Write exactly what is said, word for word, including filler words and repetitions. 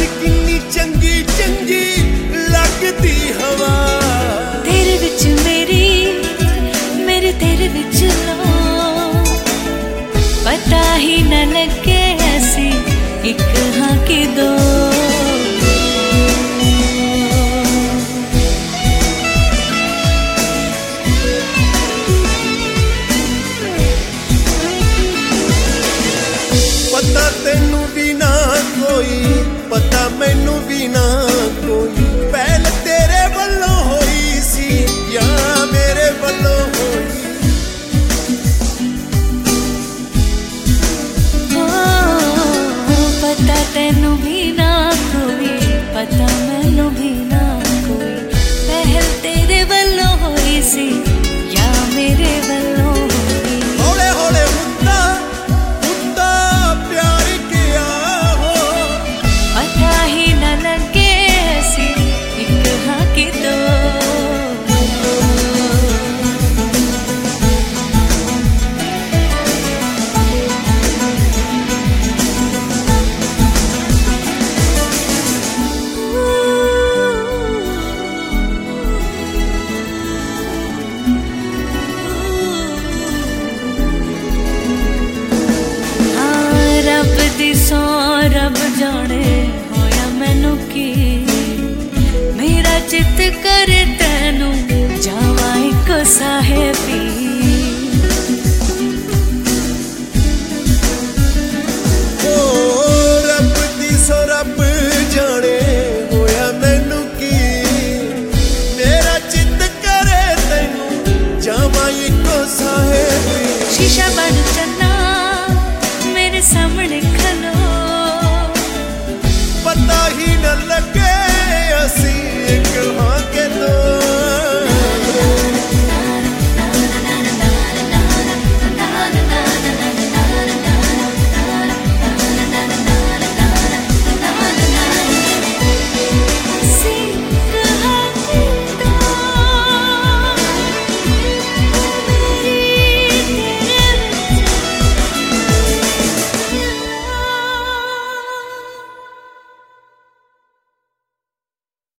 किन्नी चंगी चंगी लगदी हवा। तेरे विच मेरी मेरे तेरे विच लो, पता ही न लगे ऐसी एक हाँ की दो। पता तेनू भी ना कोई, पता मैनू भी ना कोई, पहल तेरे वल्लों होई सी या मेरे वल्लों होई। पता तेनू भी ना कोई, पता मैनू भी ना कोई, पहल तेरे वल्लों होई सी या मेरे वल्लों होई। हौले हौले हुंदा हुंदा प्यार किया हो, पता ही न लगे ऐसी एक हाँ की दो। सौ रब जाने होया मैनू की, मेरा चित करे तैनू जावा एक साहेबी। ओ रब दी सौ रब जाने होया मैनू की, मेरा चित करे तैनू जावा एक साहेबी। शीशा बन चन्ना मेरे सामने खलो, पता ही न लगे असी एक हाँ के दो।